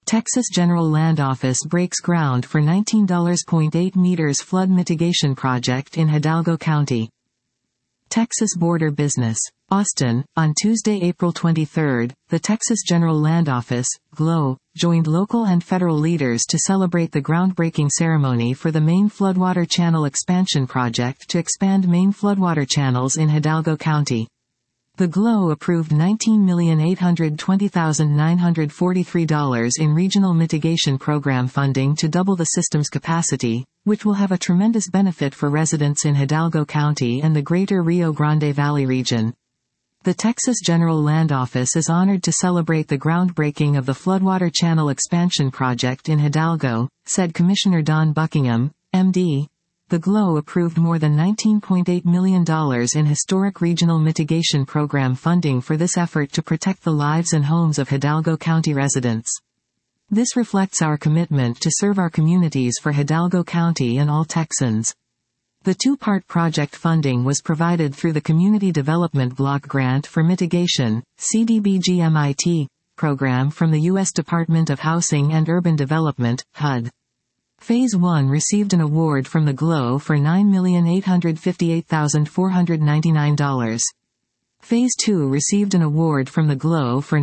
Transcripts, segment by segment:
Texas General Land Office breaks ground for $19.8 meters flood mitigation project in Hidalgo County. Texas Border Business. Austin, on Tuesday, April 23, the Texas General Land Office, GLO, joined local and federal leaders to celebrate the groundbreaking ceremony for the Main Floodwater Channel Expansion Project to expand main floodwater channels in Hidalgo County. The GLO approved $19,820,943 in Regional Mitigation Program funding to double the system's capacity, which will have a tremendous benefit for residents in Hidalgo County and the greater Rio Grande Valley region. The Texas General Land Office is honored to celebrate the groundbreaking of the Floodwater Channel Expansion Project in Hidalgo, said Commissioner Don Buckingham, MD. The GLO approved more than $19.8 million in historic Regional Mitigation Program funding for this effort to protect the lives and homes of Hidalgo County residents. This reflects our commitment to serve our communities for Hidalgo County and all Texans. The two-part project funding was provided through the Community Development Block Grant for Mitigation, CDBG-MIT, program from the U.S. Department of Housing and Urban Development, HUD. Phase 1 received an award from the GLO for $9,858,499. Phase 2 received an award from the GLO for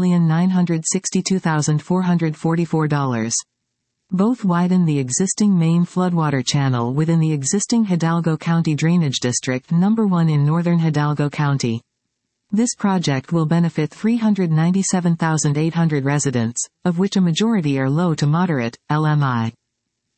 $9,962,444. Both widen the existing main floodwater channel within the existing Hidalgo County Drainage District No. 1 in northern Hidalgo County. This project will benefit 397,800 residents, of which a majority are low to moderate, LMI.